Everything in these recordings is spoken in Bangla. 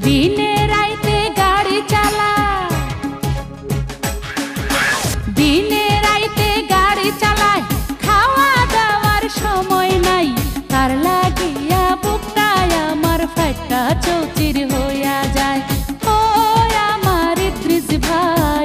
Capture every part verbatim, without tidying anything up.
দিনে রাইতে গাড়ি চালা দিনে রাইতে গাড়ি চালায় খাওয়া দাওয়ার সময় নাই তার লাগিয়া বুকটায় আমার ফাইটা চৌচির হইয়া যায় ও আমার ইদ্রিস ভাই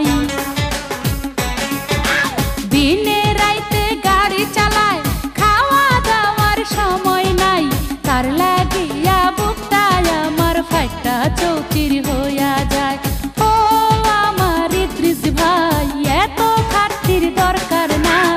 দিনে রাইতে গাড়ি চালায় খাওয়া দাওয়ার সময় নাই তার লাগিয়া বুকটায় আমার ফাইটা চৌচির হইয়া যায় ও আমার ইদ্রিস ভাই এত খাতির দরকার নাই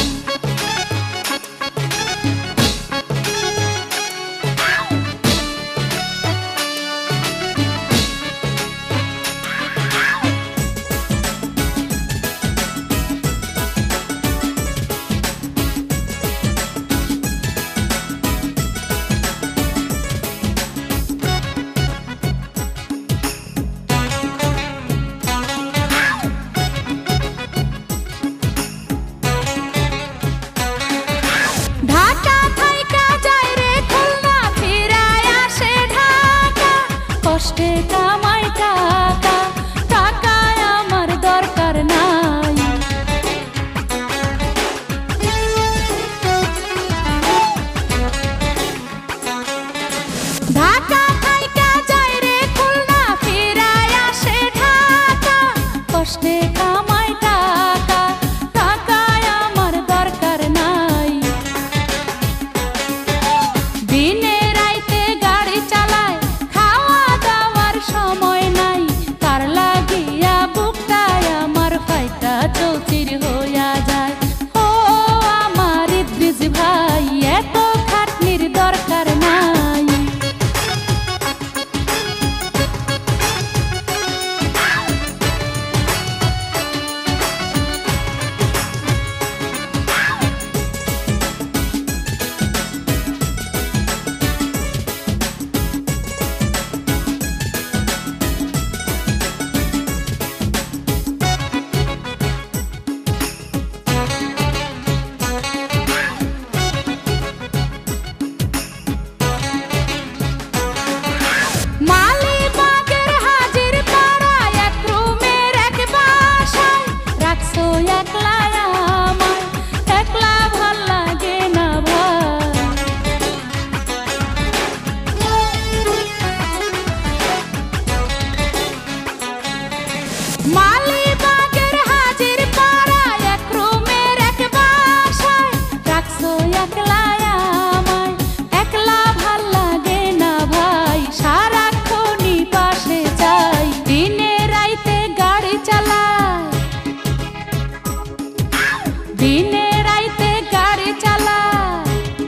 কষ্টে কামাই টাকা টাকায় আমার দরকার নাই ঢাকা থাইকা যায় রে খুলনা ফিরায় আসে ঢাকা কষ্টে কামাই টাকা টাকায় আমার দরকার নাই দিনে রাইতে গাড়ি চালায় সময় নাই তার লাগিয়া বুকটায় আমার ফাইটা চৌচির হইয়া যায় ও আমার ইদ্রিস ভাই এত খাটনির দরকার নাই দিনে রাইতে গাড়ি চালায়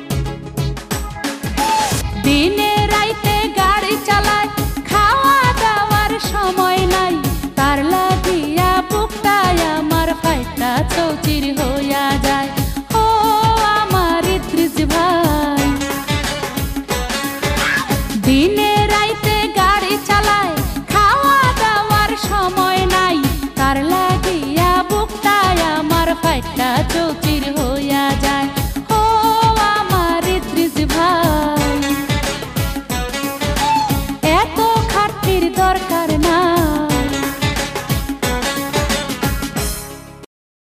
দিনে রাইতে গাড়ি চালায় খাওয়া দাওয়ার সময় নাই তার লাগিয়া বুকটায় আমার ফাইটা চৌচির হইয়া যায় ও আমার ইদ্রিস ভাই দিনে